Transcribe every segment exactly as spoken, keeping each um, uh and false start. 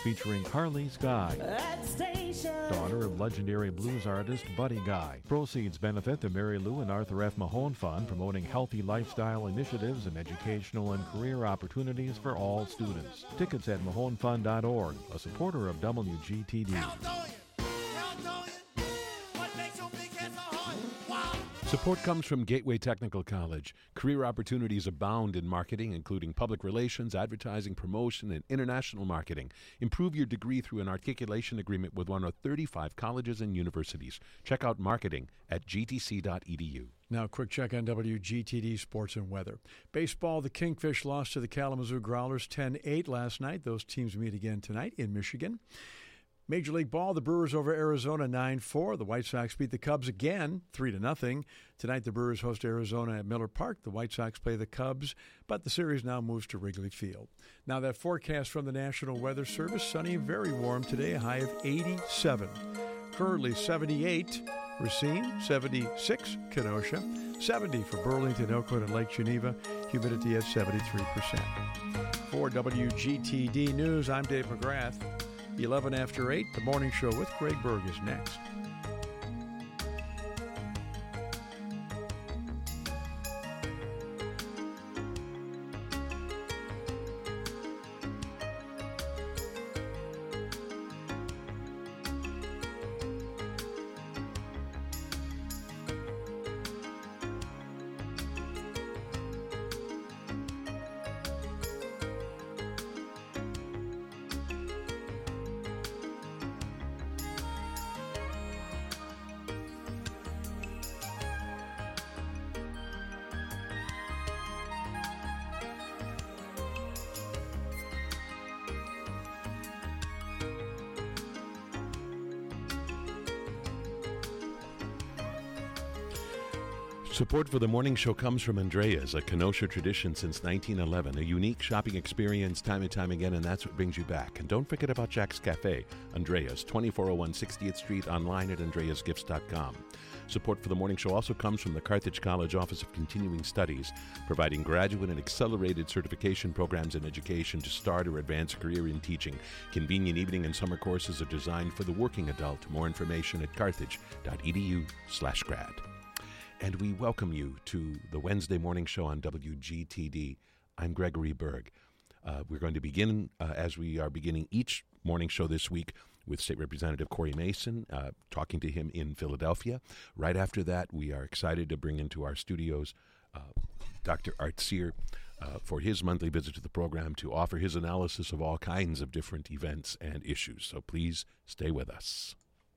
featuring Carly's Guy, daughter of legendary blues artist Buddy Guy. Proceeds benefit the Mary Lou and Arthur F. Mahone Fund, promoting healthy lifestyle initiatives and educational and career opportunities for all students. Tickets at mahone fund dot org, a supporter of W G T D. Support comes from Gateway Technical College. Career opportunities abound in marketing, including public relations, advertising, promotion, and international marketing. Improve your degree through an articulation agreement with one of thirty-five colleges and universities. Check out marketing at g t c dot e d u. Now, a quick check on W G T D Sports and Weather. Baseball, the Kingfish lost to the Kalamazoo Growlers ten eight last night. Those teams meet again tonight in Michigan. Major League Ball, the Brewers over Arizona nine four. The White Sox beat the Cubs again three to nothing. Tonight, the Brewers host Arizona at Miller Park. The White Sox play the Cubs, but the series now moves to Wrigley Field. Now, that forecast from the National Weather Service, sunny and very warm today, a high of eighty-seven. Currently seventy-eight, Racine, seventy-six, Kenosha, seventy for Burlington, Oakland, and Lake Geneva, humidity at seventy-three percent. For W G T D News, I'm Dave McGrath. eleven after eight, the morning show with Greg Berg is next. Support for the morning show comes from Andrea's, a Kenosha tradition since nineteen eleven, a unique shopping experience time and time again, and that's what brings you back. And don't forget about Jack's Cafe, Andrea's, twenty-four oh one sixtieth Street, online at andreas gifts dot com. Support for the morning show also comes from the Carthage College Office of Continuing Studies, providing graduate and accelerated certification programs in education to start or advance a career in teaching. Convenient evening and summer courses are designed for the working adult. More information at carthage dot e d u slash grad. And we welcome you to the Wednesday morning show on W G T D. I'm Gregory Berg. Uh, we're going to begin, uh, as we are beginning each morning show this week, with State Representative Corey Mason, uh, talking to him in Philadelphia. Right after that, we are excited to bring into our studios uh, Doctor Art Cyr uh, for his monthly visit to the program to offer his analysis of all kinds of different events and issues. So please stay with us.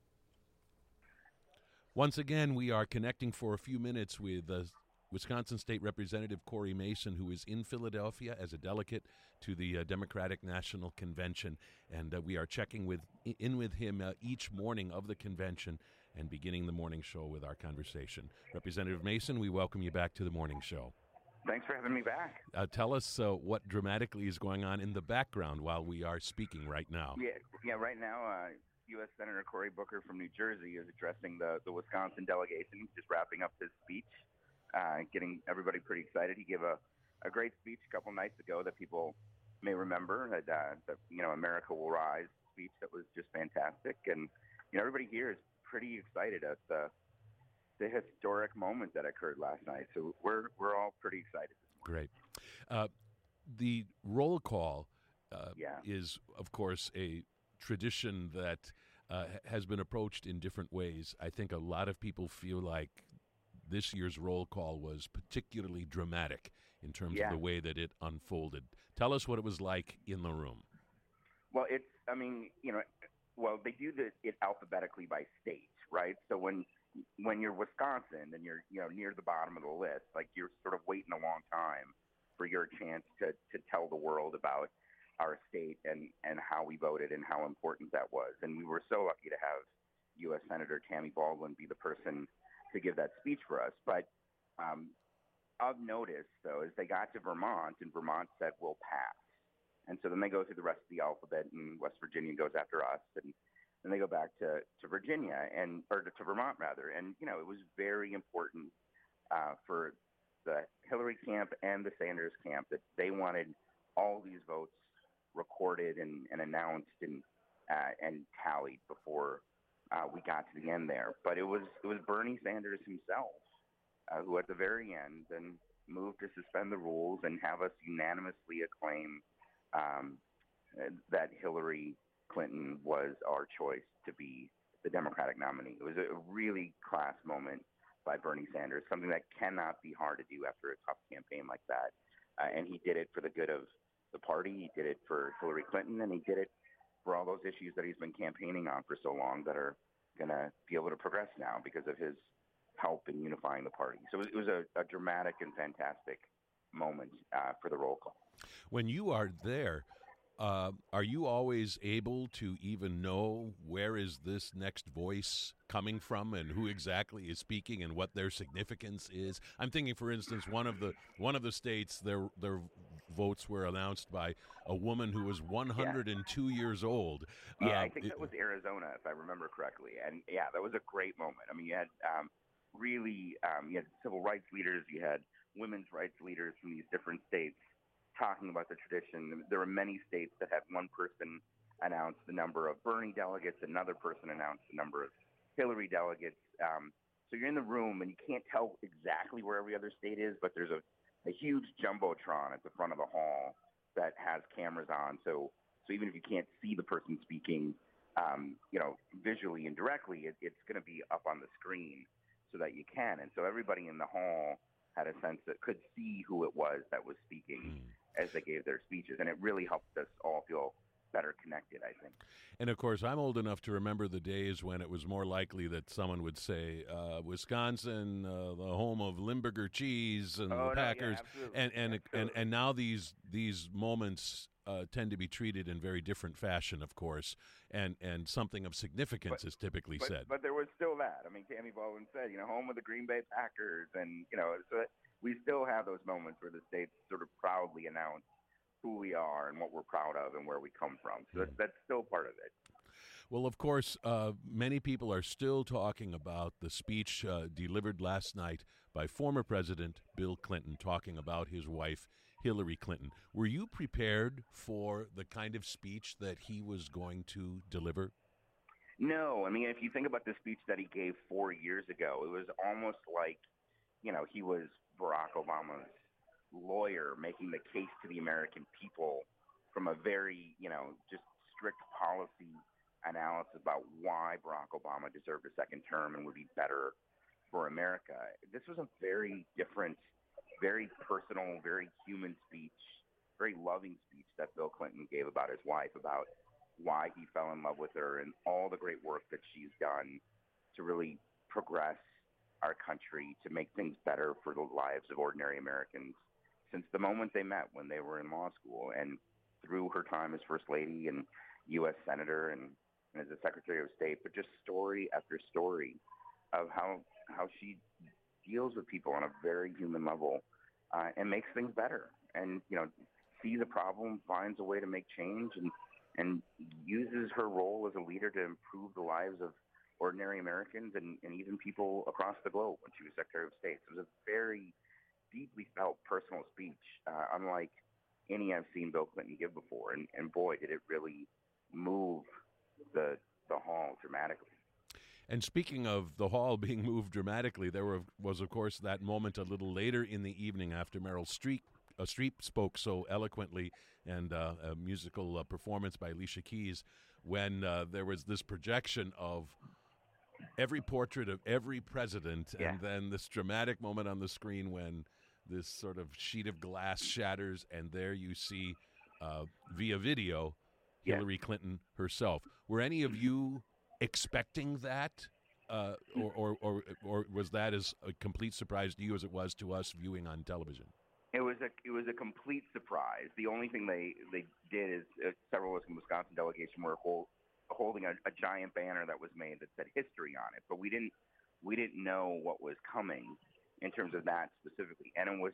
Once again, we are connecting for a few minutes with uh, Wisconsin State Representative Corey Mason, who is in Philadelphia as a delegate to the uh, Democratic National Convention. And uh, we are checking with in with him uh, each morning of the convention and beginning the morning show with our conversation. Representative Mason, we welcome you back to the morning show. Thanks for having me back. Uh, tell us uh, what dramatically is going on in the background while we are speaking right now. Yeah, yeah. Right now, uh, U S Senator Cory Booker from New Jersey is addressing the, the Wisconsin delegation, just wrapping up his speech, uh, getting everybody pretty excited. He gave a, a great speech a couple nights ago that people may remember, that, uh, the, you know, America Will Rise speech that was just fantastic. And, you know, everybody here is pretty excited at the the historic moment that occurred last night. So we're we're all pretty excited this morning. Great. Uh, the roll call uh, yeah. is, of course, a tradition that uh, has been approached in different ways. I think a lot of people feel like this year's roll call was particularly dramatic in terms yeah. of the way that it unfolded. Tell us what it was like in the room. Well, it's, I mean, you know, well, they do the, it alphabetically by state, right? So when when you're Wisconsin and you're, you know, near the bottom of the list, like you're sort of waiting a long time for your chance to, to tell the world about our state and, and how we voted and how important that was. And we were so lucky to have U S Senator Tammy Baldwin be the person to give that speech for us. But um, of notice, though, is they got to Vermont, and Vermont said, we'll pass. And so then they go through the rest of the alphabet, and West Virginia goes after us, and then they go back to, to Virginia, and or to, to Vermont, rather. And, you know, it was very important uh, for the Hillary camp and the Sanders camp that they wanted all these votes recorded and, and announced and uh, and tallied before uh, we got to the end there. But it was it was Bernie Sanders himself uh, who, at the very end, then moved to suspend the rules and have us unanimously acclaim um, that Hillary Clinton was our choice to be the Democratic nominee. It was a really class moment by Bernie Sanders, something that cannot be hard to do after a tough campaign like that. Uh, and he did it for the good of the party. He did it for Hillary Clinton, and he did it for all those issues that he's been campaigning on for so long that are going to be able to progress now because of his help in unifying the party. So it was a, a dramatic and fantastic moment uh, for the roll call. When you are there, uh, are you always able to even know where is this next voice coming from and who exactly is speaking and what their significance is? I'm thinking, for instance, one of the one of the states, their their votes were announced by a woman who was one hundred two yeah. years old. Yeah, uh, I think it, that was Arizona, if I remember correctly. And yeah, that was a great moment. I mean, you had um, really, um, you had civil rights leaders, you had women's rights leaders from these different states talking about the tradition. There were many states that had one person announce the number of Bernie delegates, another person announced the number of Hillary delegates. Um, so you're in the room and you can't tell exactly where every other state is, but there's a, a huge jumbotron at the front of the hall that has cameras on. So so even if you can't see the person speaking, um, you know, visually and directly, it, it's going to be up on the screen so that you can. And so everybody in the hall had a sense that could see who it was that was speaking mm. as they gave their speeches. And it really helped us all feel better connected, I think. And of course, I'm old enough to remember the days when it was more likely that someone would say, uh, Wisconsin, uh, the home of Limburger cheese and oh, the Packers. No, yeah, and, and, absolutely. and, and now these, these moments uh, tend to be treated in very different fashion, of course, and, and something of significance but, is typically but, said. But there was still that. I mean, Tammy Baldwin said, you know, home of the Green Bay Packers. And, you know, so we still have those moments where the states sort of proudly announce who we are and what we're proud of and where we come from. So that's, that's still part of it. Well, of course, uh, many people are still talking about the speech uh, delivered last night by former President Bill Clinton talking about his wife, Hillary Clinton. Were you prepared for the kind of speech that he was going to deliver? No. I mean, if you think about the speech that he gave four years ago, it was almost like, you know, he was Barack Obama's lawyer making the case to the American people from a very, you know, just strict policy analysis about why Barack Obama deserved a second term and would be better for America. This was a very different, very personal, very human speech, very loving speech that Bill Clinton gave about his wife, about why he fell in love with her and all the great work that she's done to really progress our country, to make things better for the lives of ordinary Americans since the moment they met when they were in law school and through her time as First Lady and U S Senator and, and as a Secretary of State, but just story after story of how how she deals with people on a very human level uh, and makes things better and, you know, sees a problem, finds a way to make change and, and uses her role as a leader to improve the lives of ordinary Americans and, and even people across the globe when she was Secretary of State. So it was a very deeply felt personal speech, uh, unlike any I've seen Bill Clinton give before. And, and boy, did it really move the the hall dramatically. And speaking of the hall being moved dramatically, there were, was, of course, that moment a little later in the evening after Meryl Streep, uh, Streep spoke so eloquently and uh, a musical uh, performance by Alicia Keys when uh, there was this projection of every portrait of every president yeah. and then this dramatic moment on the screen when this sort of sheet of glass shatters and there you see uh, via video Hillary yeah. Clinton herself. Were any of you expecting that, uh, or, or, or, or was that as a complete surprise to you as it was to us viewing on television? It was a it was a complete surprise. The only thing they, they did is uh, several of us in the Wisconsin delegation were hold, holding a, a giant banner that was made that said history on it, but we didn't we didn't know what was coming in terms of that specifically, and it was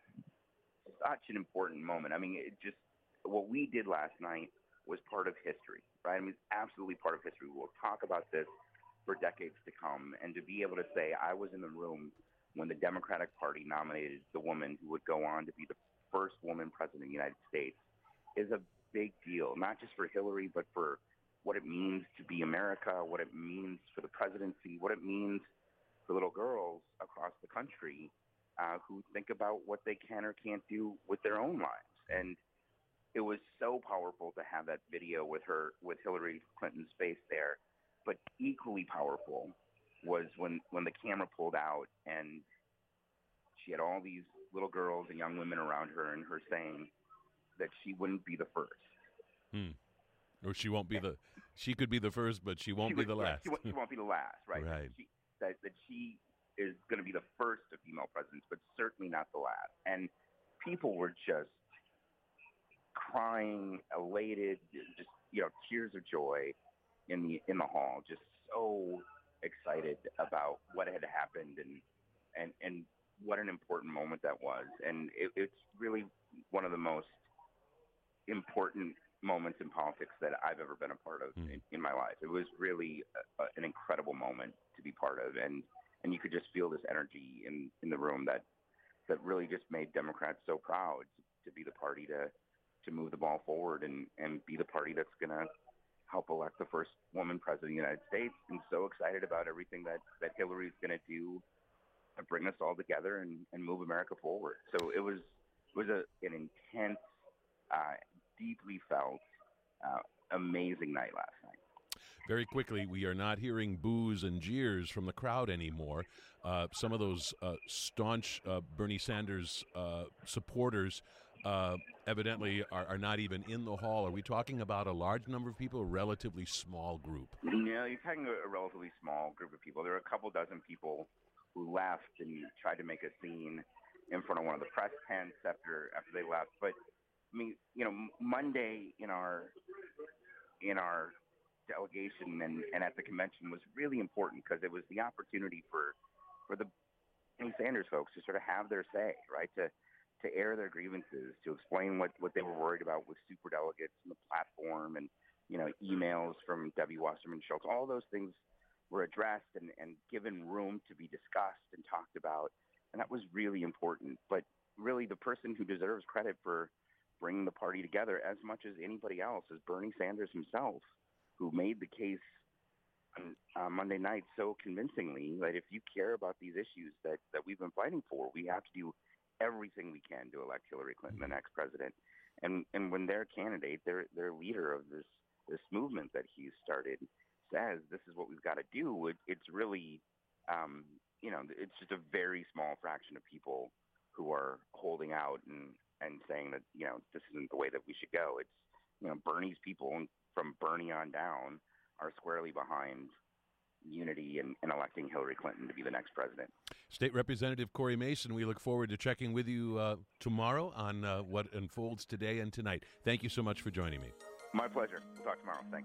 such an important moment. I mean, it just what we did last night was part of history, right? I mean, it's absolutely part of history. We'll talk about this for decades to come, and to be able to say I was in the room when the Democratic Party nominated the woman who would go on to be the first woman president of the United States is a big deal, not just for Hillary, but for what it means to be America, what it means for the presidency, what it means for little girls across the country uh, who think about what they can or can't do with their own lives. And it was so powerful to have that video with her, with Hillary Clinton's face there. But equally powerful was when, when the camera pulled out and she had all these little girls and young women around her and her saying that she wouldn't be the first. Hmm. Or she won't be the, she could be the first, but she won't she be would, the last. She won't, she won't be the last, right? Right. That she, that, that she is going to be the first of female presidents, but certainly not the last. And people were just crying, elated, just, you know, tears of joy in the in the hall, just so excited about what had happened and and and what an important moment that was. And it, it's really one of the most important moments in politics that I've ever been a part of mm. in, in my life. It was really a, a, an incredible moment to be part of, and and you could just feel this energy in in the room that that really just made Democrats so proud to be the party to to move the ball forward and, and be the party that's going to help elect the first woman president of the United States, and so excited about everything that, that Hillary's going to do to bring us all together and, and move America forward. So it was it was a, an intense, uh, deeply felt, uh, amazing night last night. Very quickly, we are not hearing boos and jeers from the crowd anymore. Uh, some of those uh, staunch uh, Bernie Sanders uh, supporters uh, evidently are, are not even in the hall. Are we talking about a large number of people, or a relatively small group? No, you're talking about a relatively small group of people. There were a couple dozen people who left and tried to make a scene in front of one of the press tents after after they left. But I mean, you know, Monday in our in our delegation and, and at the convention was really important because it was the opportunity for for the Bernie Sanders folks to sort of have their say, right? To to air their grievances, to explain what, what they were worried about with superdelegates and the platform, and, you know, emails from Debbie Wasserman Schultz. All those things were addressed and, and given room to be discussed and talked about, and that was really important. But really the person who deserves credit for bringing the party together as much as anybody else is Bernie Sanders himself, who made the case on uh, Monday night so convincingly that if you care about these issues that, that we've been fighting for, we have to do everything we can to elect Hillary Clinton the next president. And and when their candidate, their their leader of this this movement that he's started, says this is what we've got to do, it, it's really, um, you know, it's just a very small fraction of people who are holding out and, and saying that, you know, this isn't the way that we should go. It's, you know, Bernie's people, from Bernie on down, are squarely behind unity and, and electing Hillary Clinton to be the next president. State Representative Corey Mason, we look forward to checking with you uh, tomorrow on uh, what unfolds today and tonight. Thank you so much for joining me. My pleasure. We'll talk tomorrow. Thanks.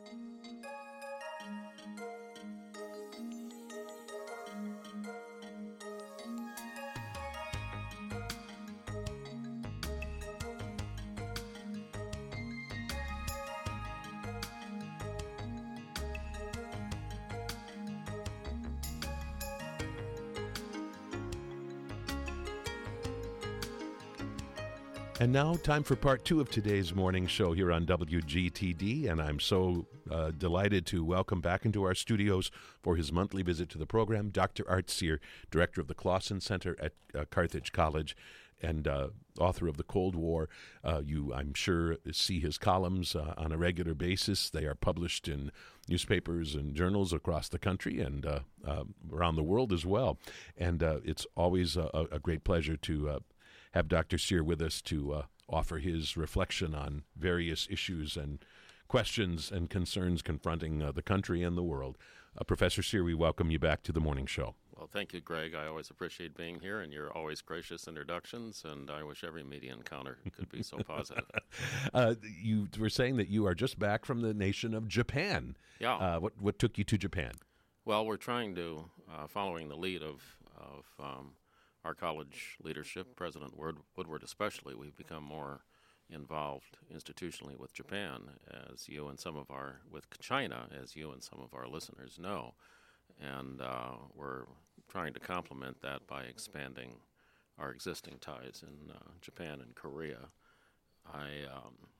And now, time for part two of today's morning show here on W G T D, and I'm so uh, delighted to welcome back into our studios for his monthly visit to the program, Doctor Art Cyr, director of the Clausen Center at uh, Carthage College and uh, author of The Cold War. Uh, you, I'm sure, see his columns uh, on a regular basis. They are published in newspapers and journals across the country and uh, uh, around the world as well. And uh, it's always a, a great pleasure to uh, have Doctor Cyr with us to uh, offer his reflection on various issues and questions and concerns confronting uh, the country and the world. Uh, Professor Cyr, we welcome you back to the morning show. Well, thank you, Greg. I always appreciate being here, and your always gracious introductions, and I wish every media encounter could be so positive. uh, you were saying that you are just back from the nation of Japan. Yeah. Uh, what, what took you to Japan? Well, we're trying to, uh, following the lead of, of um, our college leadership, President Woodward especially, we've become more involved institutionally with Japan, as you and some of our, with China, as you and some of our listeners know. And uh, we're trying to complement that by expanding our existing ties in uh, Japan and Korea. I um,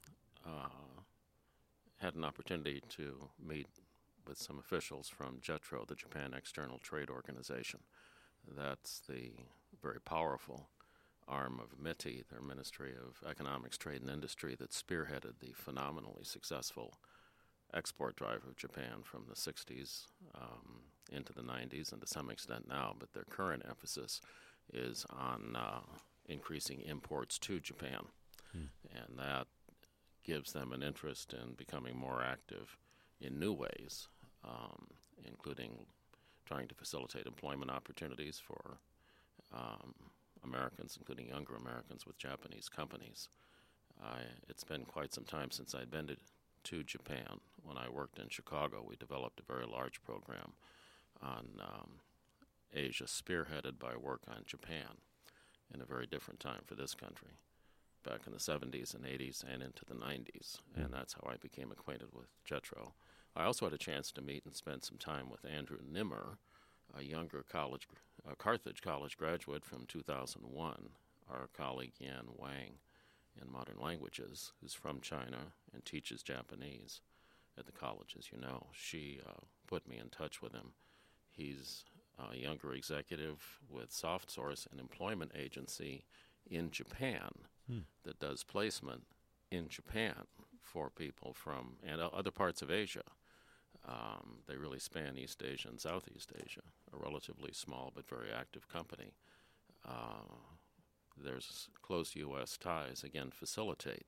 uh, had an opportunity to meet with some officials from JETRO, the Japan External Trade Organization. That's the very powerful arm of MITI, their Ministry of Economics, Trade and Industry, that spearheaded the phenomenally successful export drive of Japan from the sixties um, into the nineties and to some extent now, but their current emphasis is on uh, increasing imports to Japan. Hmm. And that gives them an interest in becoming more active in new ways, um, including trying to facilitate employment opportunities for um, Americans, including younger Americans with Japanese companies. I, it's been quite some time since I'd been to, to Japan. When I worked in Chicago, we developed a very large program on um, Asia, spearheaded by work on Japan in a very different time for this country, back in the seventies and eighties and into the nineties, and that's how I became acquainted with JETRO. I also had a chance to meet and spend some time with Andrew Nimmer, a younger college, a Carthage College graduate from two thousand one, our colleague Yan Wang in modern languages, who's from China and teaches Japanese at the college, as you know. She uh, put me in touch with him. He's a younger executive with SoftSource, an employment agency in Japan hmm. that does placement in Japan for people from and other parts of Asia. Um, they really span East Asia and Southeast Asia, a relatively small but very active company. Uh, there's close U S ties, again, facilitate,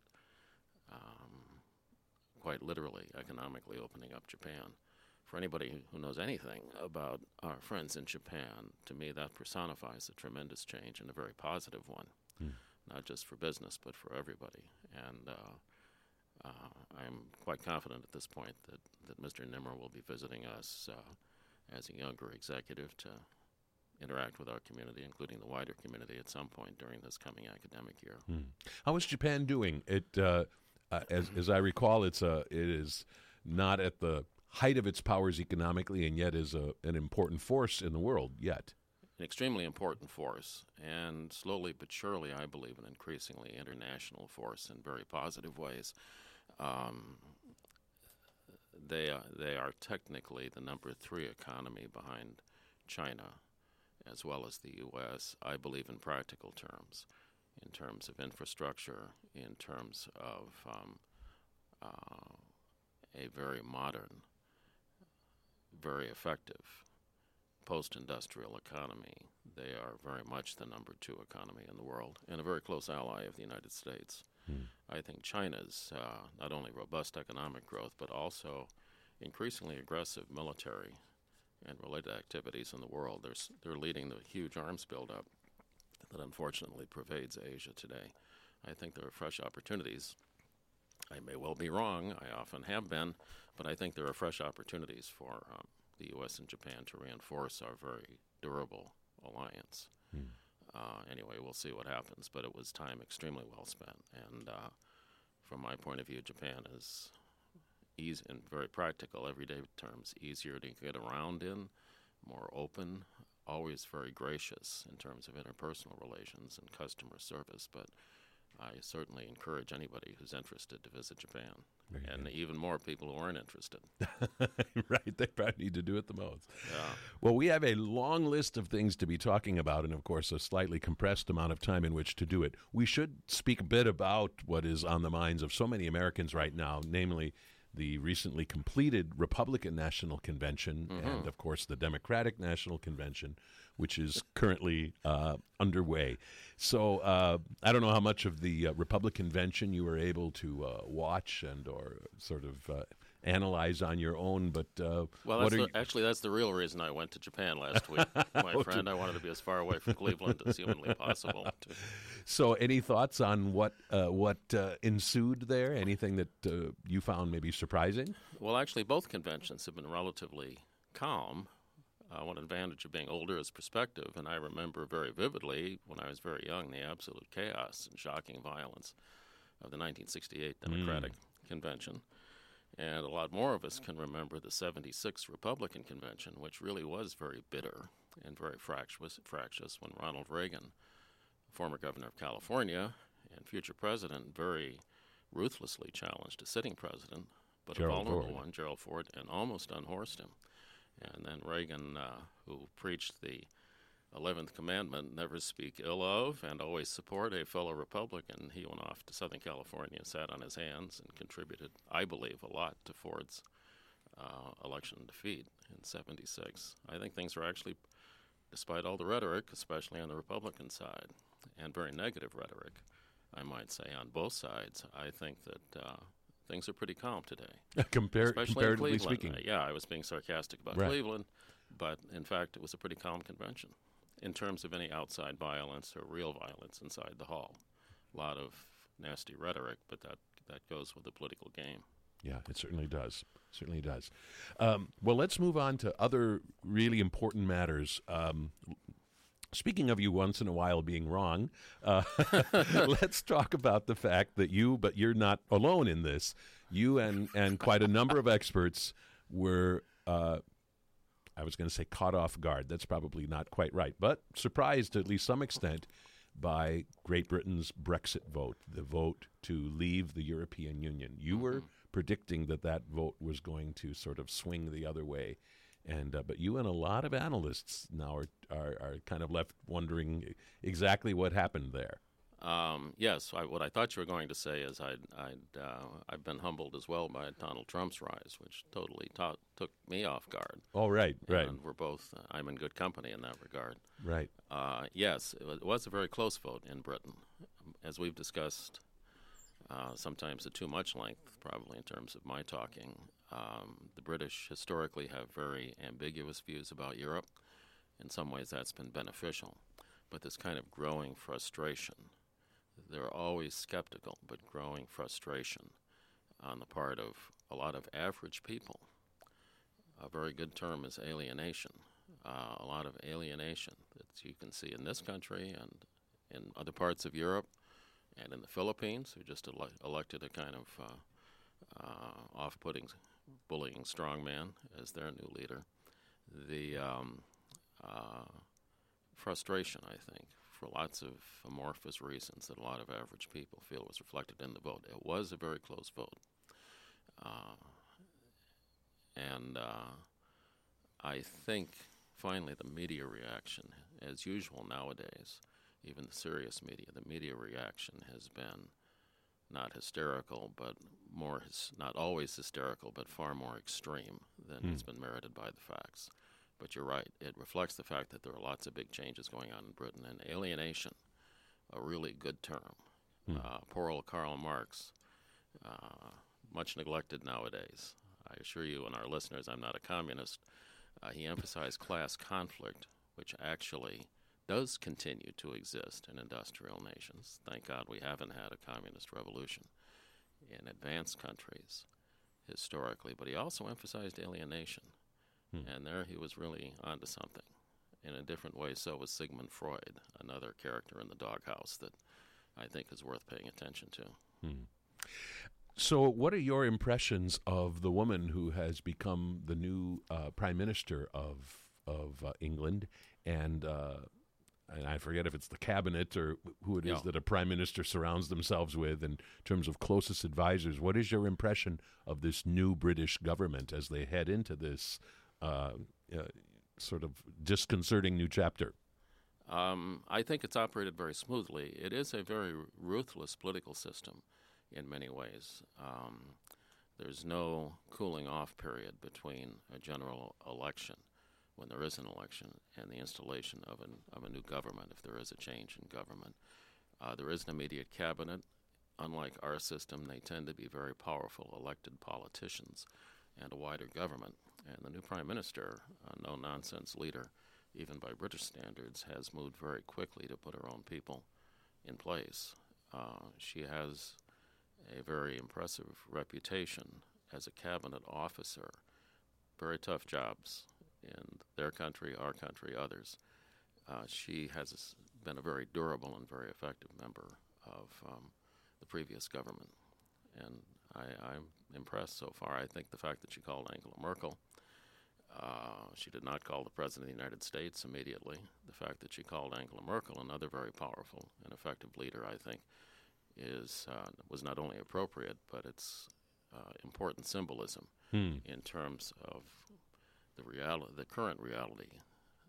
um, quite literally, economically opening up Japan. For anybody who knows anything about our friends in Japan, to me that personifies a tremendous change and a very positive one, mm. not just for business but for everybody. And uh, uh, I'm quite confident at this point that, that Mister Nimmer will be visiting us uh, as a younger executive to interact with our community, including the wider community, at some point during this coming academic year. Mm. How is Japan doing? It, uh, uh, as, as I recall, it's a, it is not at the height of its powers economically, and yet is a, an important force in the world yet. An extremely important force, and slowly but surely, I believe, an increasingly international force in very positive ways. Um, they, are, they are technically the number three economy behind China, as well as the U S, I believe, in practical terms, in terms of infrastructure, in terms of um, uh, a very modern, very effective post-industrial economy. They are very much the number two economy in the world and a very close ally of the United States. Hmm. I think China's uh, not only robust economic growth, but also increasingly aggressive military and related activities in the world. They're, they're leading the huge arms buildup that unfortunately pervades Asia today. I think there are fresh opportunities. I may well be wrong, I often have been, but I think there are fresh opportunities for um, the U S and Japan to reinforce our very durable alliance. Hmm. Uh, anyway, we'll see what happens, but it was time extremely well spent. And uh, from my point of view, Japan is, easy, in very practical, everyday terms, easier to get around in, more open, always very gracious in terms of interpersonal relations and customer service, but I certainly encourage anybody who's interested to visit Japan, Very and good. Even more people who aren't interested. Right, they probably need to do it the most. Yeah. Well, we have a long list of things to be talking about, and of course a slightly compressed amount of time in which to do it. We should speak a bit about what is on the minds of so many Americans right now, namely the recently completed Republican National Convention mm-hmm. and, of course, the Democratic National Convention, which is currently uh, underway. So uh, I don't know how much of the uh, Republican Convention you were able to uh, watch and or sort of uh, analyze on your own, but uh, well, what that's are the, you... actually that's the real reason I went to Japan last week. My oh, friend, to... I wanted to be as far away from Cleveland as humanly possible. To... So, any thoughts on what uh, what uh, ensued there? Anything that uh, you found maybe surprising? Well, actually, both conventions have been relatively calm. Uh, one advantage of being older is perspective, and I remember very vividly when I was very young the absolute chaos and shocking violence of the nineteen sixty-eight Democratic mm. Convention. And a lot more of us can remember the seventy-six Republican Convention, which really was very bitter and very fractious, fractious when Ronald Reagan, former governor of California and future president, very ruthlessly challenged a sitting president, but Gerald a vulnerable Ford. one, Gerald Ford, and almost unhorsed him. And then Reagan, uh, who preached the eleventh commandment, never speak ill of and always support a fellow Republican, he went off to Southern California, sat on his hands, and contributed, I believe, a lot to Ford's uh, election defeat in seventy-six. I think things are actually, despite all the rhetoric, especially on the Republican side, and very negative rhetoric, I might say, on both sides, I think that uh, things are pretty calm today. Compar- Especially comparatively in Cleveland. speaking. Uh, yeah, I was being sarcastic about Right. Cleveland, but in fact, it was a pretty calm convention in terms of any outside violence or real violence inside the hall. A lot of nasty rhetoric, but that, that goes with the political game. Yeah, it certainly does. Certainly does. Um, well, let's move on to other really important matters. Um, speaking of you once in a while being wrong, uh, let's talk about the fact that you, but you're not alone in this, you and, and quite a number of experts were, uh, I was going to say caught off guard. That's probably not quite right, but surprised to at least some extent by Great Britain's Brexit vote, the vote to leave the European Union. You mm-hmm. were predicting that that vote was going to sort of swing the other way. And uh, but you and a lot of analysts now are, are, are kind of left wondering exactly what happened there. Um, yes, I, what I thought you were going to say is I'd, I'd, uh, I've been humbled as well by Donald Trump's rise, which totally ta- took me off guard. Oh, right, right. And we're both, uh, I'm in good company in that regard. Right. Uh, yes, it was, it was a very close vote in Britain. As we've discussed, uh, sometimes at too much length, probably in terms of my talking, um, the British historically have very ambiguous views about Europe. In some ways that's been beneficial. But this kind of growing frustration, they're always skeptical, but growing frustration on the part of a lot of average people. A very good term is alienation. Uh, a lot of alienation that you can see in this country and in other parts of Europe and in the Philippines, who just ele- elected a kind of uh, uh, off-putting, bullying strongman as their new leader. The um, uh, frustration, I think, for lots of amorphous reasons that a lot of average people feel was reflected in the vote. It was a very close vote. Uh, and uh, I think, finally, the media reaction, as usual nowadays, even the serious media, the media reaction has been not hysterical, but more, his, not always hysterical, but far more extreme than mm. has been merited by the facts. But you're right. It reflects the fact that there are lots of big changes going on in Britain. And alienation, a really good term. Hmm. Uh, poor old Karl Marx, uh, much neglected nowadays. I assure you and our listeners I'm not a communist. Uh, he emphasized class conflict, which actually does continue to exist in industrial nations. Thank God we haven't had a communist revolution in advanced countries historically. But he also emphasized alienation. Hmm. And there he was really onto something. In a different way, so was Sigmund Freud, another character in the doghouse that I think is worth paying attention to. Hmm. So what are your impressions of the woman who has become the new uh, Prime Minister of of uh, England? And, uh, and I forget if it's the cabinet or who it is yeah. that a Prime Minister surrounds themselves with in terms of closest advisors. What is your impression of this new British government as they head into this Uh, uh, sort of disconcerting new chapter? Um, I think it's operated very smoothly. It is a very ruthless political system in many ways. Um, there's no cooling off period between a general election, when there is an election, and the installation of, an, of a new government, if there is a change in government. Uh, there is an immediate cabinet. Unlike our system, they tend to be very powerful elected politicians and a wider government. And the new Prime Minister, a no-nonsense leader, even by British standards, has moved very quickly to put her own people in place. Uh, she has a very impressive reputation as a cabinet officer. Very tough jobs in their country, our country, others. Uh, she has been a very durable and very effective member of um, the previous government. And I, I'm impressed so far. I think the fact that she called Angela Merkel, uh, she did not call the President of the United States immediately. The fact that she called Angela Merkel, another very powerful and effective leader, I think, is uh, was not only appropriate, but it's uh, important symbolism Hmm. in terms of the reality, the current reality.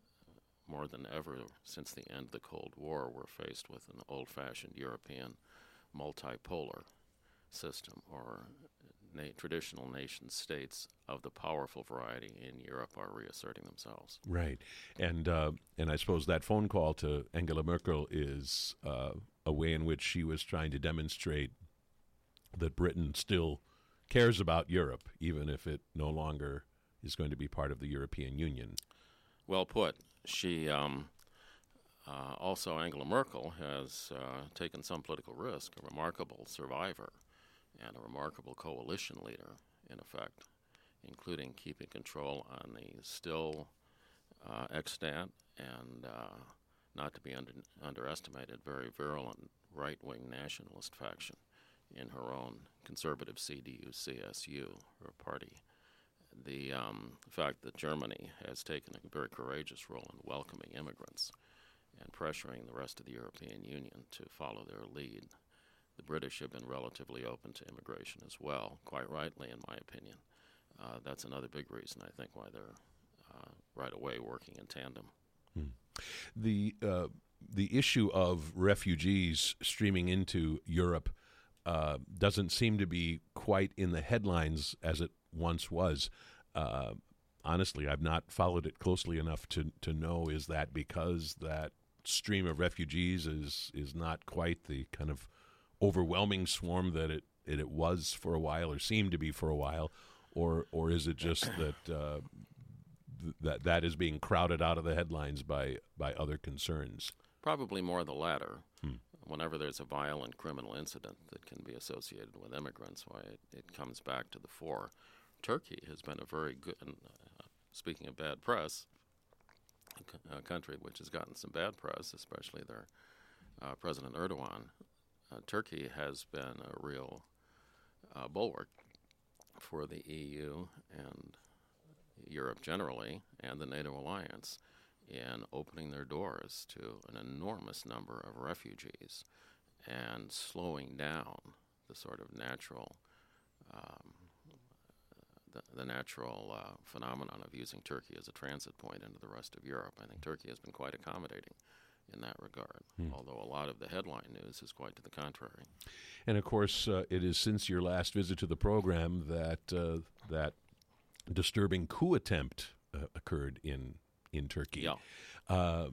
More than ever since the end of the Cold War, we're faced with an old-fashioned European multipolar system, or na- traditional nation states of the powerful variety in Europe are reasserting themselves. Right, and uh, and I suppose that phone call to Angela Merkel is uh, a way in which she was trying to demonstrate that Britain still cares about Europe, even if it no longer is going to be part of the European Union. Well put. She um, uh, also, Angela Merkel, has uh, taken some political risk, a remarkable survivor and a remarkable coalition leader, in effect, including keeping control on the still uh, extant and uh, not to be under, underestimated, very virulent right-wing nationalist faction in her own conservative C D U C S U, her party. The um, fact that Germany has taken a very courageous role in welcoming immigrants and pressuring the rest of the European Union to follow their lead. The British have been relatively open to immigration as well, quite rightly, in my opinion. Uh, that's another big reason, I think, why they're uh, right away working in tandem. Hmm. The uh, the issue of refugees streaming into Europe uh, doesn't seem to be quite in the headlines as it once was. Uh, honestly, I've not followed it closely enough to to know, is that because that stream of refugees is is not quite the kind of overwhelming swarm that it, it, it was for a while, or seemed to be for a while, or or is it just that uh, th- that that is being crowded out of the headlines by by other concerns? Probably more the latter. Hmm. Whenever there's a violent criminal incident that can be associated with immigrants, why it, it comes back to the fore. Turkey has been a very good, uh, speaking of bad press, a, c- a country which has gotten some bad press, especially their uh, President Erdogan. Uh, Turkey has been a real uh, bulwark for the E U and Europe generally, and the NATO alliance, in opening their doors to an enormous number of refugees and slowing down the sort of natural, um, the, the natural uh, phenomenon of using Turkey as a transit point into the rest of Europe. I think Turkey has been quite accommodating in that regard, hmm. although a lot of the headline news is quite to the contrary. And of course, uh, it is since your last visit to the program that uh, that disturbing coup attempt uh, occurred in in Turkey. Yeah. Uh,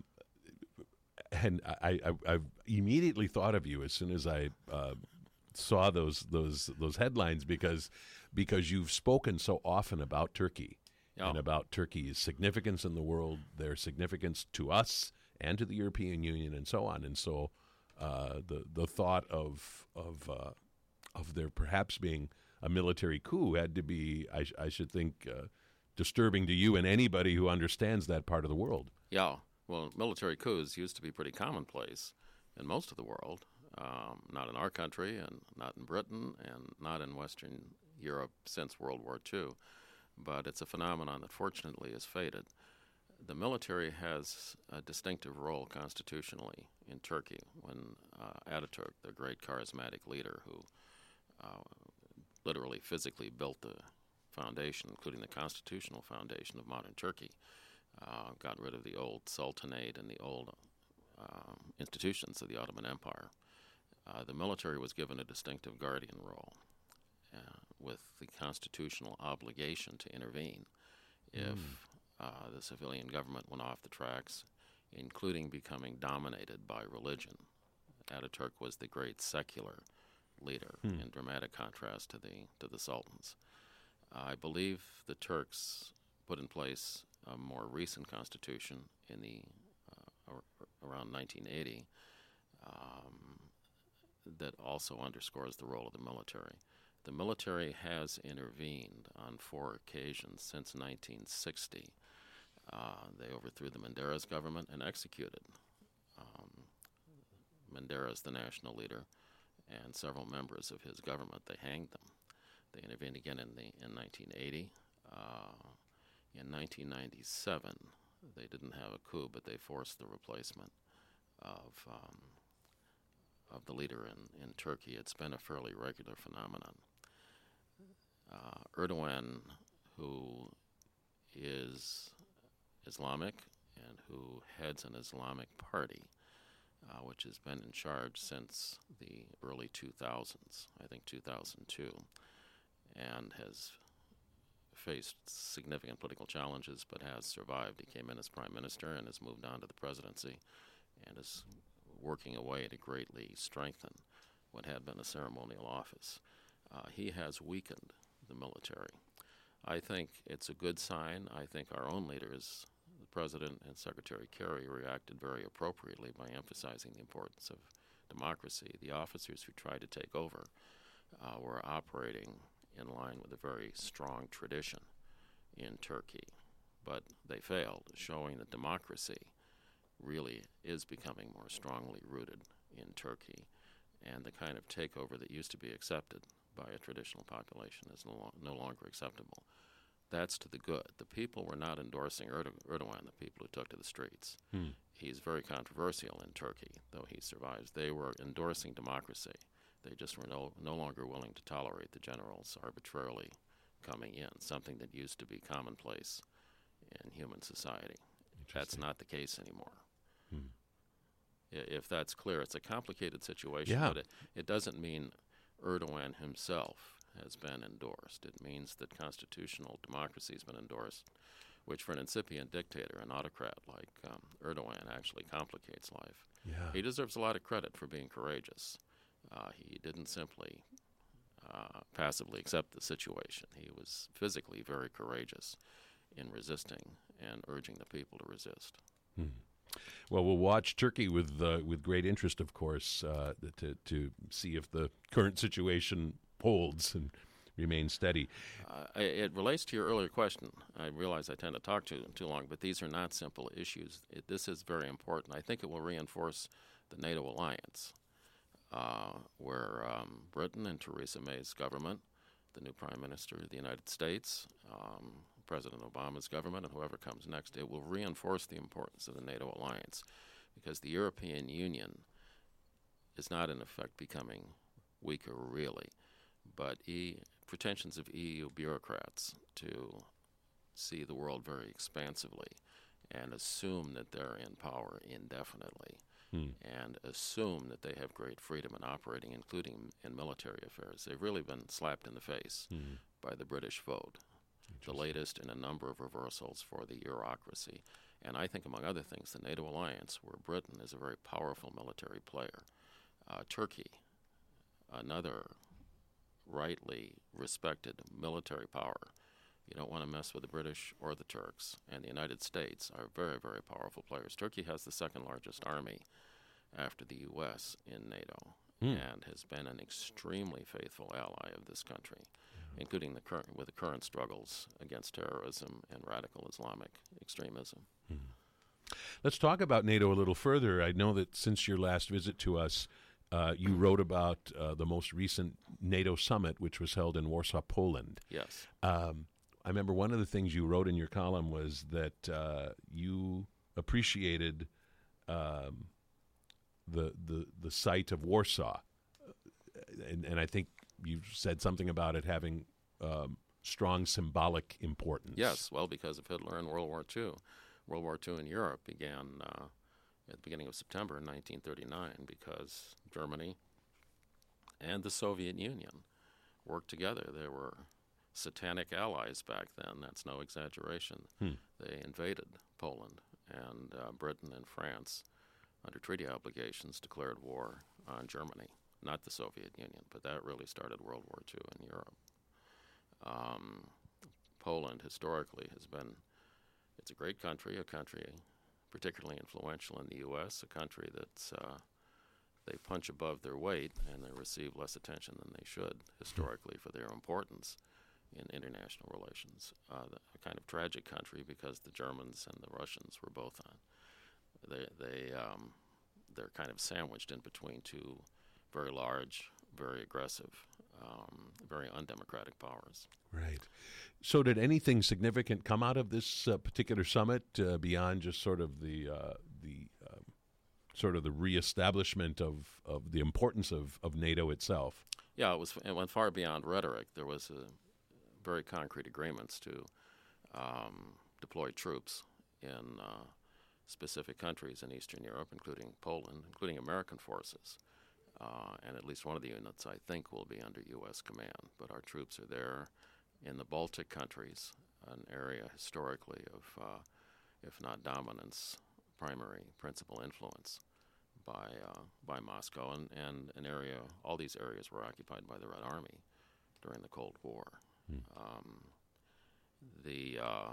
and I, I, I immediately thought of you as soon as I uh, saw those those those headlines, because because you've spoken so often about Turkey yeah. and about Turkey's significance in the world, their significance to us and to the European Union, and so on. And so uh, the the thought of of uh, of there perhaps being a military coup had to be, I, I should think, uh, disturbing to you and anybody who understands that part of the world. Yeah, well, military coups used to be pretty commonplace in most of the world, um, not in our country and not in Britain and not in Western Europe since World War Two, but it's a phenomenon that fortunately has faded. The military has a distinctive role constitutionally in Turkey. When uh, Ataturk, the great charismatic leader who uh, literally physically built the foundation, including the constitutional foundation of modern Turkey, uh, got rid of the old sultanate and the old uh, institutions of the Ottoman Empire. Uh, the military was given a distinctive guardian role uh, with the constitutional obligation to intervene if mm. uh, the civilian government went off the tracks, including becoming dominated by religion. Ataturk was the great secular leader, hmm. in dramatic contrast to the to the sultans. Uh, I believe the Turks put in place a more recent constitution in the uh, ar- around nineteen eighty um, that also underscores the role of the military. The military has intervened on four occasions since nineteen sixty. Uh, they overthrew the Menderes government and executed um, Menderes, the national leader, and several members of his government. They hanged them. They intervened again in the in nineteen eighty. Uh, in nineteen ninety-seven, they didn't have a coup, but they forced the replacement of um, of the leader in, in Turkey, it's been a fairly regular phenomenon. Uh, Erdogan, who is Islamic and who heads an Islamic party, uh, which has been in charge since the early two thousands, I think two thousand two, and has faced significant political challenges but has survived. He came in as prime minister and has moved on to the presidency and is working away to greatly strengthen what had been a ceremonial office. Uh, he has weakened the military. I think it's a good sign. I think our own leaders, the President and Secretary Kerry, reacted very appropriately by emphasizing the importance of democracy. The officers who tried to take over uh, were operating in line with a very strong tradition in Turkey, but they failed, showing that democracy really is becoming more strongly rooted in Turkey, and the kind of takeover that used to be accepted by a traditional population is no, lo- no longer acceptable. That's to the good. The people were not endorsing Erdo- Erdogan, the people who took to the streets. Hmm. He's very controversial in Turkey, though he survives. They were endorsing democracy. They just were no, no longer willing to tolerate the generals arbitrarily coming in, something that used to be commonplace in human society. That's not the case anymore. Hmm. I- If that's clear, it's a complicated situation, Yeah. but it, it doesn't mean Erdogan himself has been endorsed. It means that constitutional democracy has been endorsed, which for an incipient dictator, an autocrat like um, Erdogan, actually complicates life. Yeah. He deserves a lot of credit for being courageous. Uh, he didn't simply uh, passively accept the situation. He was physically very courageous in resisting and urging the people to resist. Hmm. Well, we'll watch Turkey with uh, with great interest, of course, uh, to to see if the current situation holds and remains steady. Uh, it relates to your earlier question. I realize I tend to talk too too long, but these are not simple issues. It, this is very important. I think it will reinforce the NATO alliance, uh, where um, Britain and Theresa May's government, the new Prime Minister of the United States, um, President Obama's government, and whoever comes next, it will reinforce the importance of the NATO alliance, because the European Union is not, in effect, becoming weaker, really, but e- pretensions of E U bureaucrats to see the world very expansively and assume that they're in power indefinitely Hmm. and assume that they have great freedom in operating, including in military affairs. They've really been slapped in the face Hmm. by the British vote, the latest in a number of reversals for the bureaucracy. And I think, among other things, the NATO alliance, where Britain is a very powerful military player. Uh, Turkey, another rightly respected military power. You don't want to mess with the British or the Turks. And the United States are very, very powerful players. Turkey has the second largest army after the U S in NATO Hmm. and has been an extremely faithful ally of this country, including the current with the current struggles against terrorism and radical Islamic extremism. Let's talk about NATO a little further. I know that since your last visit to us, uh, you wrote about uh, the most recent NATO summit, which was held in Warsaw, Poland. Yes. Um, I remember one of the things you wrote in your column was that uh, you appreciated um, the the the site of Warsaw, and, and I think you said something about it having um, strong symbolic importance. Yes, well, because of Hitler and World War Two. World War Two in Europe began uh, at the beginning of September nineteen thirty-nine because Germany and the Soviet Union worked together. There were satanic allies back then. That's no exaggeration. Hmm. They invaded Poland, and uh, Britain and France, under treaty obligations, declared war on Germany, not the Soviet Union, but that really started World War Two in Europe. Um, Poland historically has been, it's a great country, a country particularly influential in the U S, a country that's, uh, they punch above their weight and they receive less attention than they should historically for their importance in international relations. Uh, the, a kind of tragic country because the Germans and the Russians were both on. They, they, um, they're kind of sandwiched in between two very large, very aggressive, um, very undemocratic powers. Right. So did anything significant come out of this uh, particular summit uh, beyond just sort of the uh, the um, sort of the reestablishment of, of the importance of, of NATO itself. Yeah, it was. It went far beyond rhetoric. There was a very concrete agreements to um, deploy troops in uh, specific countries in Eastern Europe, including Poland, including American forces. Uh, and at least one of the units, I think, will be under U S command. But our troops are there in the Baltic countries, an area historically of, uh, if not dominance, primary principal influence by uh, by Moscow, and, and an area, all these areas were occupied by the Red Army during the Cold War. Hmm. Um, the uh,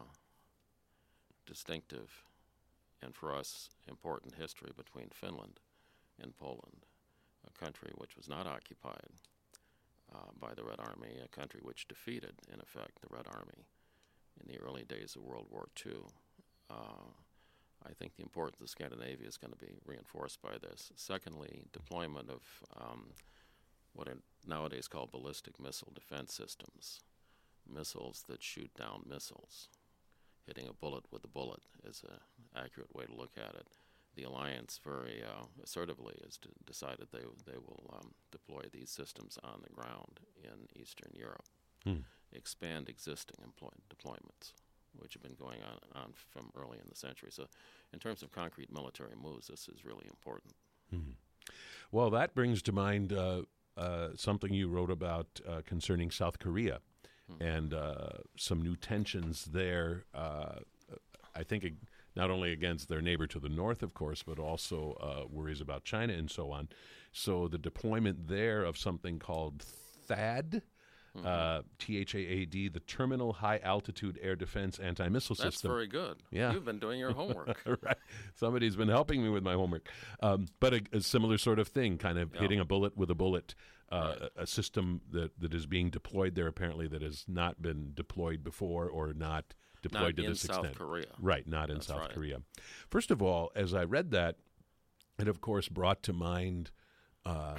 distinctive and for us important history between Finland and Poland, a country which was not occupied uh, by the Red Army, a country which defeated, in effect, the Red Army in the early days of World War Two. Uh, I think the importance of Scandinavia is going to be reinforced by this. Secondly, deployment of um, what are nowadays called ballistic missile defense systems, missiles that shoot down missiles. Hitting a bullet with a bullet is an accurate way to look at it. The alliance very uh, assertively has d- decided they they will um, deploy these systems on the ground in Eastern Europe, hmm. expand existing employ- deployments, which have been going on, on from early in the century. So in terms of concrete military moves, this is really important. Hmm. Well, that brings to mind uh, uh, something you wrote about uh, concerning South Korea. And uh, some new tensions there, uh, I think ag- not only against their neighbor to the north, of course, but also uh, worries about China and so on. So the deployment there of something called THAAD, mm-hmm. uh, T H A A D, the Terminal High Altitude Air Defense Anti-Missile That's System. That's very good. Yeah. You've been doing your homework. Right. Somebody's been helping me with my homework. Um, but a, a similar sort of thing, kind of yeah. hitting a bullet with a bullet. Uh, right. a, a system that, that is being deployed there apparently that has not been deployed before or not deployed not to in this South extent. Korea. Right, not in That's South right. Korea. First of all, as I read that, it of course brought to mind uh,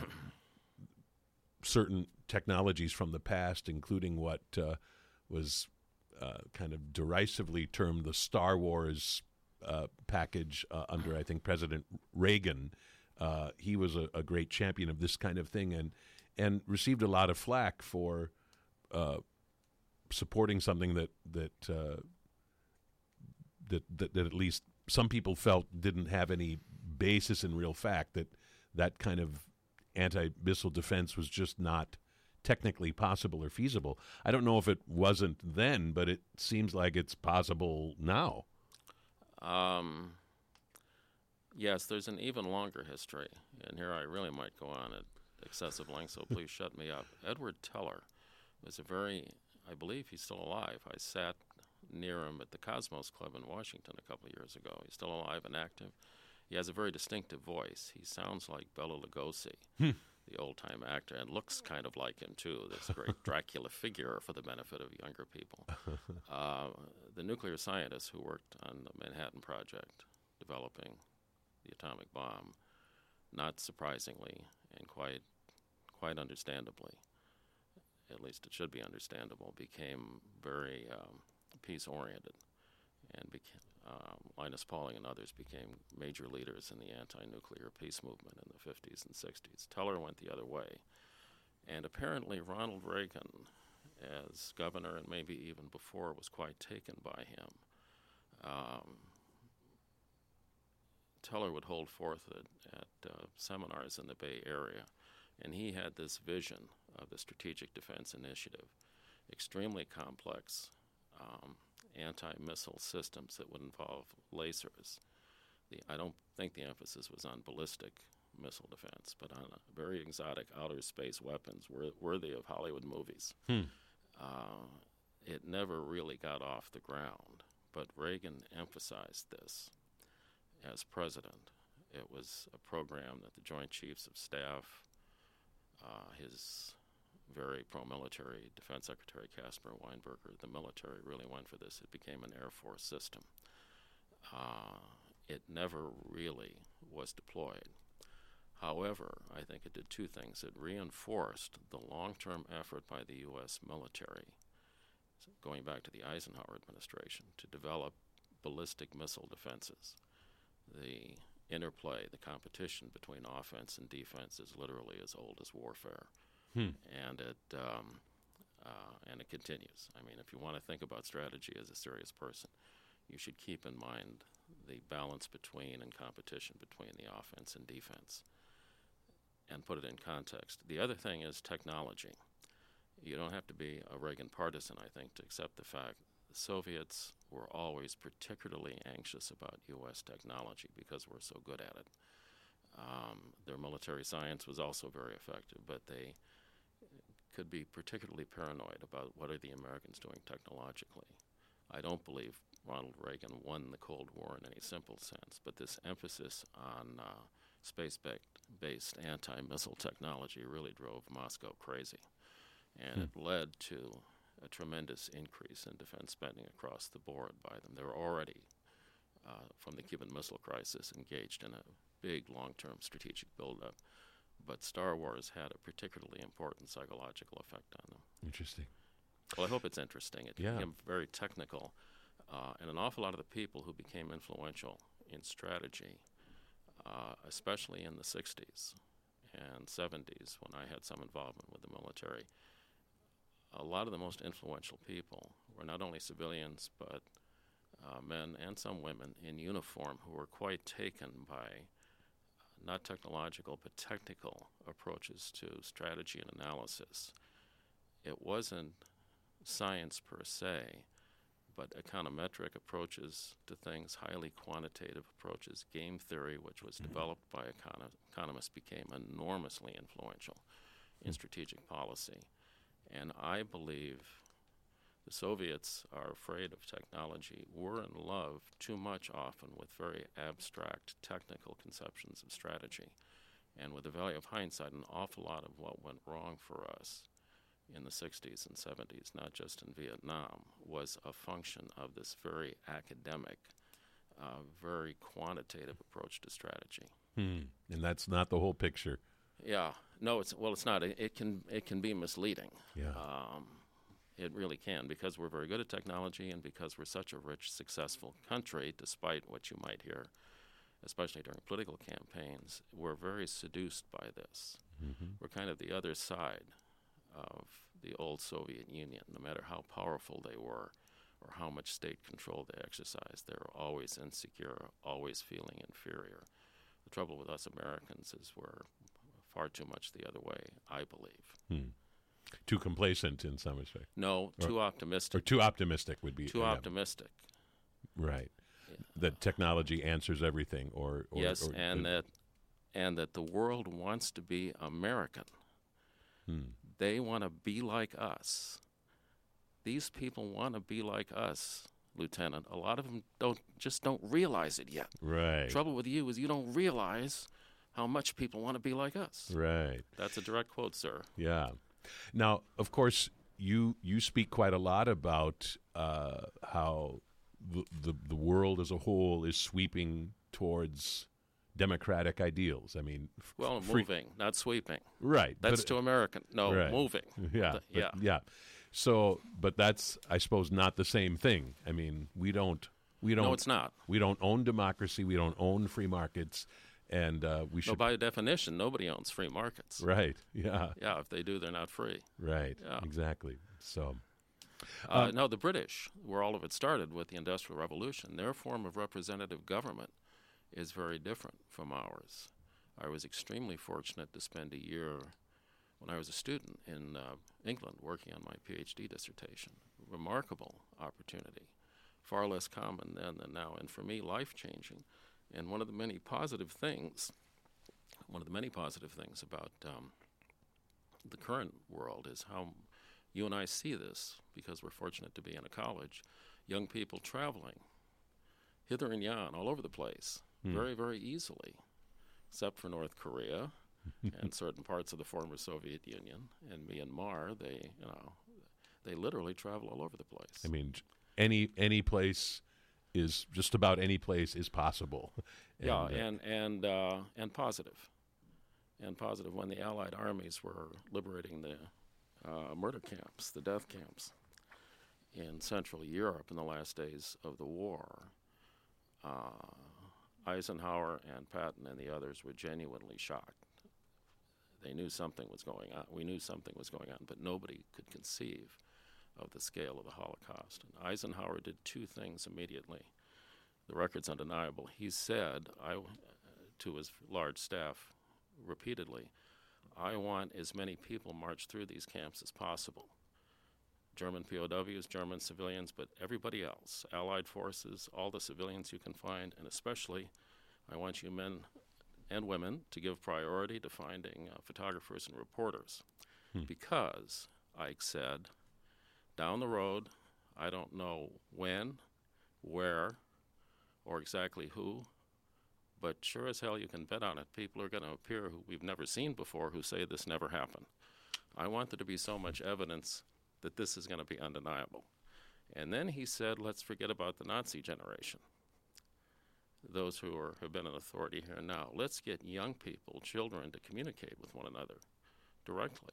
certain technologies from the past, including what uh, was uh, kind of derisively termed the Star Wars uh, package uh, under, I think, President Reagan. Uh, he was a, a great champion of this kind of thing, and and received a lot of flack for uh, supporting something that that, uh, that that that at least some people felt didn't have any basis in real fact. That that kind of anti-missile defense was just not technically possible or feasible. I don't know if it wasn't then, but it seems like it's possible now. Um. Yes, there's an even longer history, and here I really might go on at excessive length, so please shut me up. Edward Teller was a very, I believe he's still alive. I sat near him at the Cosmos Club in Washington a couple of years ago. He's still alive and active. He has a very distinctive voice. He sounds like Bela Lugosi, hmm. the old-time actor, and looks kind of like him, too, this great Dracula figure for the benefit of younger people. Uh, the nuclear scientists who worked on the Manhattan Project, developing the atomic bomb, not surprisingly and quite quite understandably, at least it should be understandable, became very um, peace-oriented, and beca- um, Linus Pauling and others became major leaders in the anti-nuclear peace movement in the fifties and sixties. Teller went the other way, and apparently Ronald Reagan, as governor and maybe even before, was quite taken by him. Um, Teller would hold forth at, at uh, seminars in the Bay Area, and he had this vision of the Strategic Defense Initiative, extremely complex um, anti-missile systems that would involve lasers. The, I don't think the emphasis was on ballistic missile defense, but on very exotic outer space weapons wor- worthy of Hollywood movies. Hmm. Uh, it never really got off the ground, but Reagan emphasized this. As president, it was a program that the Joint Chiefs of Staff, uh, his very pro-military Defense Secretary Caspar Weinberger, the military really went for this. It became an Air Force system. Uh, it never really was deployed. However, I think it did two things. It reinforced the long-term effort by the U S military, going back to the Eisenhower administration, to develop ballistic missile defenses. The interplay, the competition between offense and defense is literally as old as warfare. Hmm. And it um, uh, and it continues. I mean, if you want to think about strategy as a serious person, you should keep in mind the balance between and competition between the offense and defense and put it in context. The other thing is technology. You don't have to be a Reagan partisan, I think, to accept the fact the Soviets were always particularly anxious about U S technology because we're so good at it. Um, their military science was also very effective, but they could be particularly paranoid about what are the Americans doing technologically. I don't believe Ronald Reagan won the Cold War in any simple sense, but this emphasis on uh, space-based anti-missile technology really drove Moscow crazy. And Hmm. it led to a tremendous increase in defense spending across the board by them. They were already, uh, from the Cuban Missile Crisis, engaged in a big long-term strategic buildup. But Star Wars had a particularly important psychological effect on them. Interesting. Well, I hope it's interesting. It Yeah. became very technical. Uh, and an awful lot of the people who became influential in strategy, uh, especially in the sixties and seventies when I had some involvement with the military, a lot of the most influential people were not only civilians but uh, men and some women in uniform who were quite taken by not technological but technical approaches to strategy and analysis. It wasn't science per se, but econometric approaches to things, highly quantitative approaches. Game theory, which was developed by econo- economists, became enormously influential in strategic policy. And I believe the Soviets are afraid of technology. We're in love too much often with very abstract technical conceptions of strategy. And with the value of hindsight, an awful lot of what went wrong for us in the sixties and seventies, not just in Vietnam, was a function of this very academic, uh, very quantitative approach to strategy. Hmm. And that's not the whole picture. Yeah, no, it's well, it's not. It, it can it can be misleading. Yeah. Um, it really can, because we're very good at technology and because we're such a rich, successful country, despite what you might hear, especially during political campaigns. We're very seduced by this. Mm-hmm. We're kind of the other side of the old Soviet Union. No matter how powerful they were or how much state control they exercised, they were always insecure, always feeling inferior. The trouble with us Americans is we're far too much the other way, I believe. Hmm. Too complacent in some respect. No, Or- too Or optimistic. too optimistic would be. Too yeah, optimistic. Right. Yeah. That technology answers everything, or, or yes, or and the- that and that the world wants to be American. Hmm. They want to be like us. These people want to be like us, Lieutenant. A lot of them don't just don't realize it yet. Right. Trouble with you is you don't realize how much people want to be like us. Right. That's a direct quote, sir. Yeah. Now, of course, you you speak quite a lot about uh, how the, the the world as a whole is sweeping towards democratic ideals. I mean, f- Well, free- moving, not sweeping. right? That's but- too American. No, Right. moving. Yeah, Th- but- yeah. yeah. So, but that's, I suppose, not the same thing. I mean, we don't, we don't, No, it's not. we don't own democracy. We don't own free markets, and uh, we No, should. by definition, nobody owns free markets. Right. Yeah. Yeah, if they do, they're not free. Right. Yeah. Exactly. So. Uh, no, the British, where all of it started with the Industrial Revolution, their form of representative government is very different from ours. I was extremely fortunate to spend a year when I was a student in uh, England working on my PhD dissertation. Remarkable opportunity, far less common then than now, and for me, life-changing. And one of the many positive things, one of the many positive things about um, the current world is how you and I see this, because we're fortunate to be in a college, young people traveling hither and yon all over the place Hmm. very, very easily, except for North Korea and certain parts of the former Soviet Union and Myanmar. They, you know, they literally travel all over the place. I mean, j- any any place is just about any place is possible. yeah, uh, and and uh, and positive, and positive. When the Allied armies were liberating the uh, murder camps, the death camps in Central Europe in the last days of the war, uh, Eisenhower and Patton and the others were genuinely shocked. They knew something was going on. We knew something was going on, but nobody could conceive of the scale of the Holocaust. And Eisenhower did two things immediately. The record's undeniable. He said I, to his large staff repeatedly, I want as many people marched through these camps as possible. German P O Ws, German civilians, but everybody else, Allied forces, all the civilians you can find, and especially I want you men and women to give priority to finding uh, photographers and reporters. Hmm. Because, Ike said, down the road, I don't know when, where, or exactly who, but sure as hell you can bet on it. People are going to appear who we've never seen before who say this never happened. I want there to be so much evidence that this is going to be undeniable. And then he said, let's forget about the Nazi generation, those who are, have been in authority here now. Let's get young people, children, to communicate with one another directly.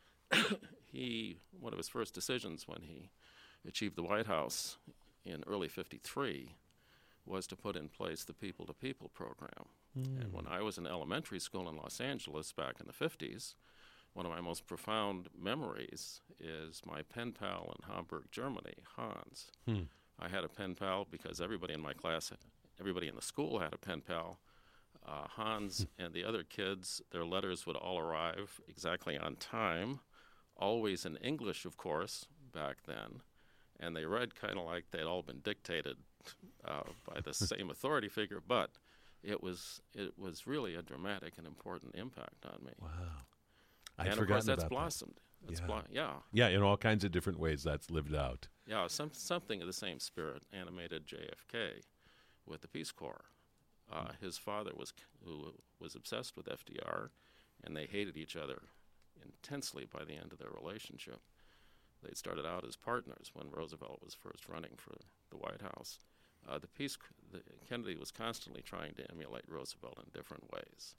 He, one of his first decisions when he achieved the White House in early fifty-three was to put in place the People-to-People program. Mm. And when I was in elementary school in Los Angeles back in the fifties, one of my most profound memories is my pen pal in Hamburg, Germany, Hans. Hmm. I had a pen pal because everybody in my class, everybody in the school had a pen pal. Uh, Hans and the other kids, their letters would all arrive exactly on time, always in English, of course, back then. And they read kind of like they'd all been dictated uh, by the same authority figure, but it was it was really a dramatic and important impact on me. Wow. I'd and of course that's blossomed. That. That's yeah. Blo- yeah. Yeah, in all kinds of different ways that's lived out. Yeah, some, something of the same spirit animated J F K with the Peace Corps. Uh, mm. His father was who was obsessed with F D R, and they hated each other intensely by the end of their relationship. They started out as partners when Roosevelt was first running for the White House. Uh, the Peace, the, Kennedy was constantly trying to emulate Roosevelt in different ways.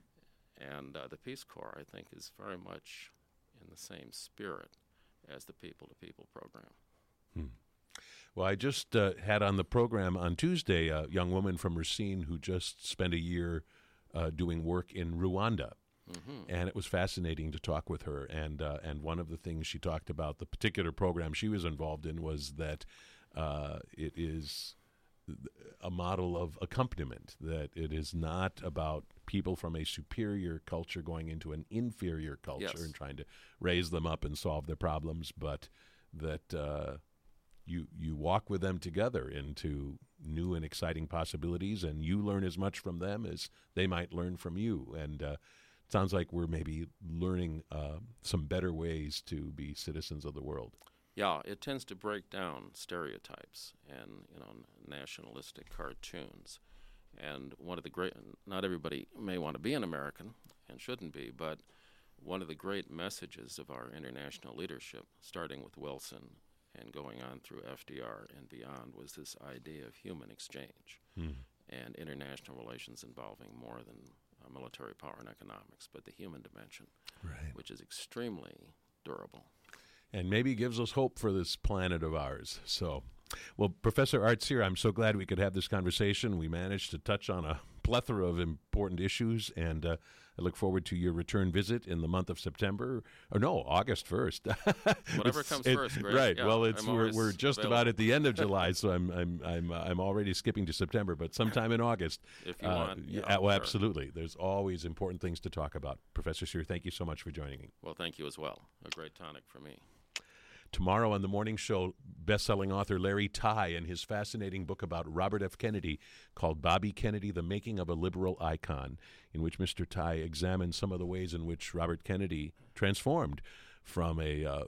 And uh, the Peace Corps, I think, is very much in the same spirit as the People-to-People program. Hmm. Well, I just uh, had on the program on Tuesday a young woman from Racine who just spent a year uh, doing work in Rwanda. Mm-hmm. And it was fascinating to talk with her. And uh, and one of the things she talked about, the particular program she was involved in, was that uh, it is a model of accompaniment, that it is not about people from a superior culture going into an inferior culture yes. and trying to raise them up and solve their problems, but that uh, you you walk with them together into new and exciting possibilities, and you learn as much from them as they might learn from you. And uh, it sounds like we're maybe learning uh, some better ways to be citizens of the world. Yeah, it tends to break down stereotypes and, you know, nationalistic cartoons. And one of the great, not everybody may want to be an American and shouldn't be, but one of the great messages of our international leadership, starting with Wilson and going on through F D R and beyond, was this idea of human exchange hmm. and international relations involving more than uh, military power and economics, but the human dimension, right. which is extremely durable. And maybe gives us hope for this planet of ours. So, well, Professor Art Cyr, I'm so glad we could have this conversation. We managed to touch on a plethora of important issues, and uh, I look forward to your return visit in the month of September, or no, August first. Whatever comes it, first, Greg. Right. Yeah, well, it's I'm we're we're just available. about at the end of July, so I'm I'm I'm uh, I'm already skipping to September, but sometime in August. If you uh, want. Yeah, yeah, well, sure. absolutely. There's always important things to talk about. Professor Cyr, thank you so much for joining me. Well, thank you as well. A great tonic for me. Tomorrow on the morning show, best-selling author Larry Tye and his fascinating book about Robert F. Kennedy called Bobby Kennedy, The Making of a Liberal Icon, in which Mister Tye examines some of the ways in which Robert Kennedy transformed from a uh,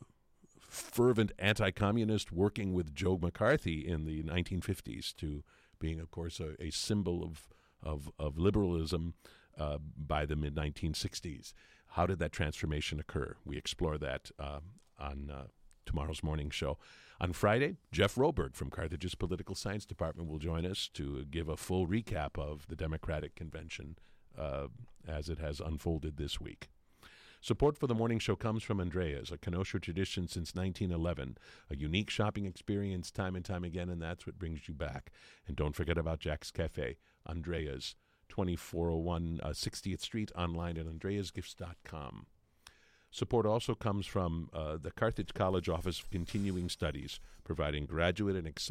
fervent anti-communist working with Joe McCarthy in the nineteen fifties to being, of course, a, a symbol of, of, of liberalism uh, by the mid nineteen sixties. How did that transformation occur? We explore that uh, on uh, tomorrow's morning show. On Friday, Jeff Roberg from Carthage's Political Science Department will join us to give a full recap of the Democratic Convention uh, as it has unfolded this week. Support for the morning show comes from Andrea's, a Kenosha tradition since nineteen eleven, a unique shopping experience time and time again, and that's what brings you back. And don't forget about Jack's Cafe, Andrea's, twenty-four oh one uh, sixtieth Street, online at andreas gifts dot com. Support also comes from uh, the Carthage College Office of Continuing Studies, providing graduate and accelerated